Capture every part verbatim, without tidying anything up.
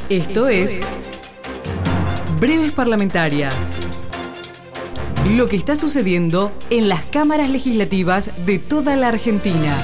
Esto es Breves Parlamentarias. Lo que está sucediendo en las cámaras legislativas de toda la Argentina.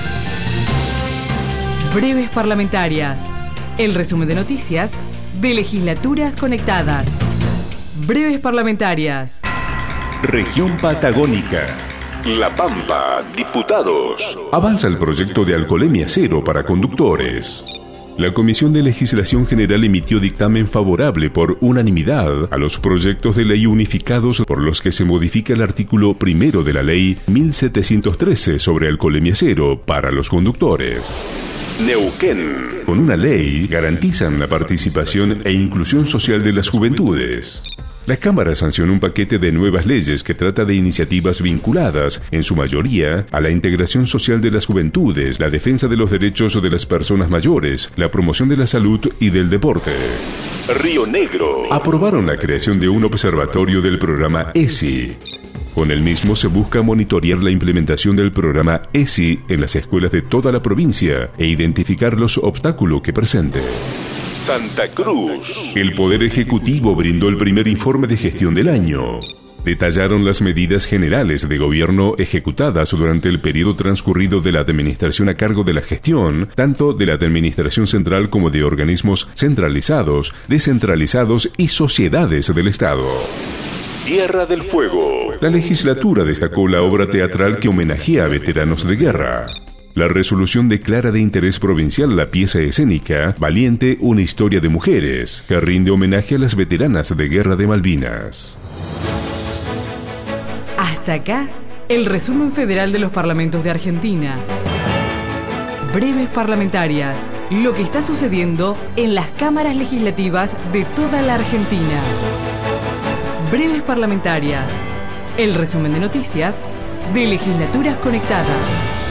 Breves Parlamentarias. El resumen de noticias de legislaturas conectadas. Breves Parlamentarias. Región Patagónica. La Pampa, diputados. Avanza el proyecto de alcoholemia cero para conductores. La Comisión de Legislación General emitió dictamen favorable por unanimidad a los proyectos de ley unificados por los que se modifica el artículo primero de la Ley mil setecientos trece sobre alcoholemia cero para los conductores. Neuquén. Con una ley garantizan la participación e inclusión social de las juventudes. La Cámara sancionó un paquete de nuevas leyes que trata de iniciativas vinculadas, en su mayoría, a la integración social de las juventudes, la defensa de los derechos de las personas mayores, la promoción de la salud y del deporte. Río Negro. Aprobaron la creación de un observatorio del programa E S I. Con el mismo se busca monitorear la implementación del programa E S I en las escuelas de toda la provincia e identificar los obstáculos que presente. Santa Cruz. El Poder Ejecutivo brindó el primer informe de gestión del año. Detallaron las medidas generales de gobierno ejecutadas durante el periodo transcurrido de la administración a cargo de la gestión, tanto de la administración central como de organismos centralizados, descentralizados y sociedades del Estado. Tierra del Fuego. La legislatura destacó la obra teatral que homenajea a veteranos de guerra. La resolución declara de interés provincial la pieza escénica Valiente, una historia de mujeres, que rinde homenaje a las veteranas de Guerra de Malvinas. Hasta acá, el resumen federal de los parlamentos de Argentina. Breves Parlamentarias. Lo que está sucediendo en las cámaras legislativas de toda la Argentina. Breves Parlamentarias. El resumen de noticias de legislaturas conectadas.